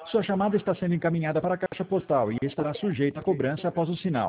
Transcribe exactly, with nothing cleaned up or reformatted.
Sua chamada está sendo encaminhada para a caixa postal e estará sujeita a cobrança após o sinal.